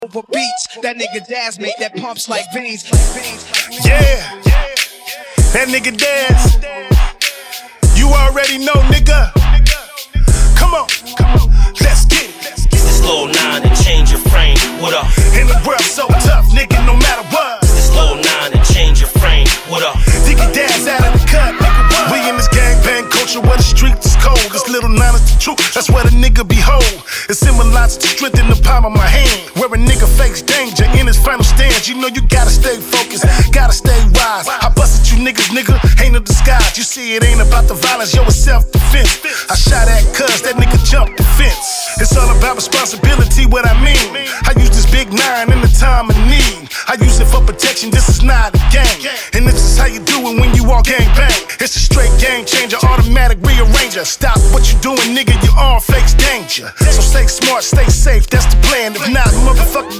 over beats. That nigga Daz made that pumps like veins. Yeah, that nigga Daz. You already know, nigga. Come on, let's get it. This Lil 9 and change your frame. What up? In the world so tough, nigga, no matter what. This Lil 9 and change your frame. What up? Diggy Daz out of the cut, nigga. What? We in this gangbang culture where the streets is cold. This Lil 9 is the truth, that's where the nigga behold. It symbolizes the strength in the palm of my hand. Where a nigga fakes danger in his final stance. You know you gotta stay focused, gotta stay wise. I busted you niggas, nigga, ain't no disguise. You see it ain't about the violence, yo, it's self-defense. I shot at cuz, that nigga jumped the fence. It's all about responsibility, what I mean. I use this big 9 in the time of need. I use it for protection, this is not a game. And this is how you do it when you all gang bang. It's a straight game changer, automatic rearranger. Stop what you doing, nigga, you all fakes danger. So stay smart, stay safe, that's the plan. If not, motherfucker